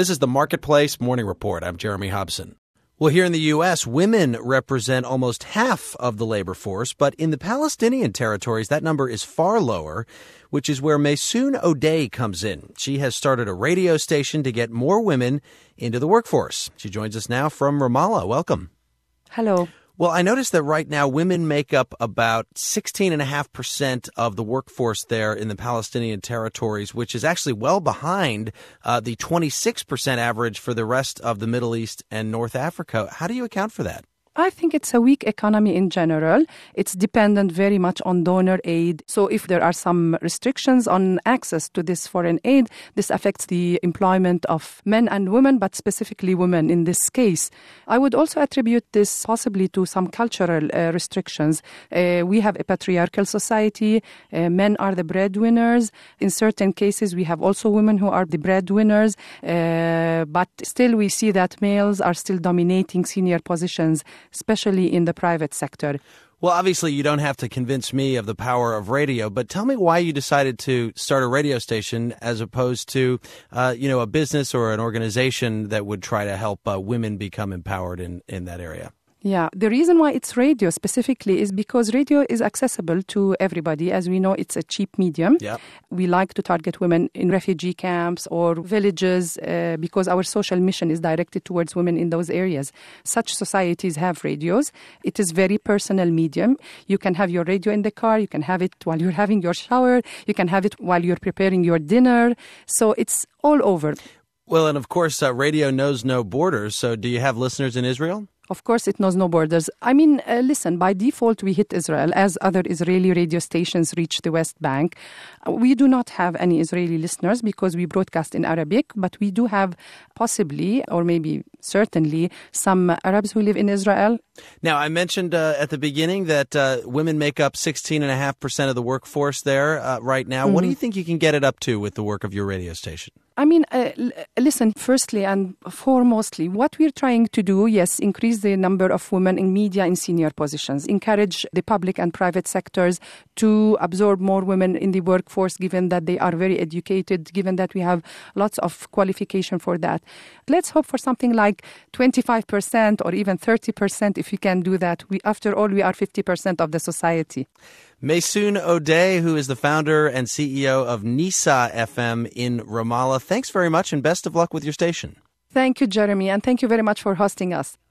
This is the Marketplace Morning Report. I'm Jeremy Hobson. Well, here in the U.S., women represent almost half of the labor force, but in the Palestinian territories, that number is far lower, which is where Maysoon O'Day comes in. She has started a radio station to get more women into the workforce. She joins us now from Ramallah. Welcome. Hello. Well, I noticed that right now women make up about 16.5% of the workforce there in the Palestinian territories, which is actually well behind the 26% average for the rest of the Middle East and North Africa. How do you account for that? I think it's a weak economy in general. It's dependent very much on donor aid. So if there are some restrictions on access to this foreign aid, this affects the employment of men and women, but specifically women in this case. I would also attribute this possibly to some cultural restrictions. We have a patriarchal society. Men are the breadwinners. In certain cases, we have also women who are the breadwinners. But still, we see that males are still dominating senior positions, especially in the private sector. Well, obviously, you don't have to convince me of the power of radio, but tell me why you decided to start a radio station as opposed to, a business or an organization that would try to help women become empowered in that area. Yeah, the reason why it's radio specifically is because radio is accessible to everybody. As we know, it's a cheap medium. Yep. We like to target women in refugee camps or villages because our social mission is directed towards women in those areas. Such societies have radios. It is very personal medium. You can have your radio in the car. You can have it while you're having your shower. You can have it while you're preparing your dinner. So it's all over. Well, and of course, radio knows no borders. So do you have listeners in Israel? Of course, it knows no borders. I mean, listen, by default, we hit Israel as other Israeli radio stations reach the West Bank. We do not have any Israeli listeners because we broadcast in Arabic, but we do have possibly, or maybe certainly, some Arabs who live in Israel. Now, I mentioned at the beginning that women make up 16.5% of the workforce there right now. Mm-hmm. What do you think you can get it up to with the work of your radio station? I mean, listen, firstly and foremostly, what we're trying to do, yes, increase the number of women in media in senior positions, encourage the public and private sectors to absorb more women in the workforce, given that they are very educated, given that we have lots of qualification for that. Let's hope for something like 25% or even 30% if we can do that. After all, we are 50% of the society. Maysoon O'Day, who is the founder and CEO of Nisa FM in Ramallah. Thanks very much and best of luck with your station. Thank you, Jeremy, and thank you very much for hosting us.